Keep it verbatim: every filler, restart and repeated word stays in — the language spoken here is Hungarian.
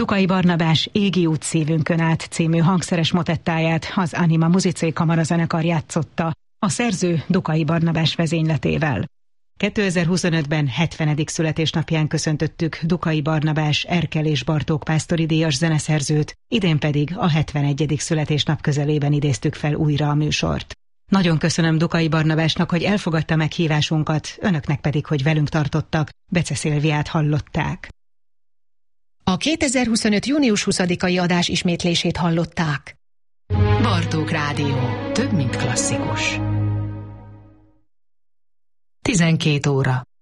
Dukai Barnabás Égi út szívünkön át című hangszeres motettáját az Anima Musicae kamarazenekar játszotta, a szerző Dukai Barnabás vezényletével. kétezer-huszonötben hetvenedik születésnapján köszöntöttük Dukai Barnabás Erkel és Bartók Pásztori díjas zeneszerzőt, idén pedig a hetvenegyedik születésnap közelében idéztük fel újra a műsort. Nagyon köszönöm Dukai Barnabásnak, hogy elfogadta meghívásunkat, önöknek pedig, hogy velünk tartottak. Bece Szilviát hallották. A kétezer-huszonöt. június huszadikai adás ismétlését hallották. Bartók Rádió. Több, mint klasszikus. tizenkét óra.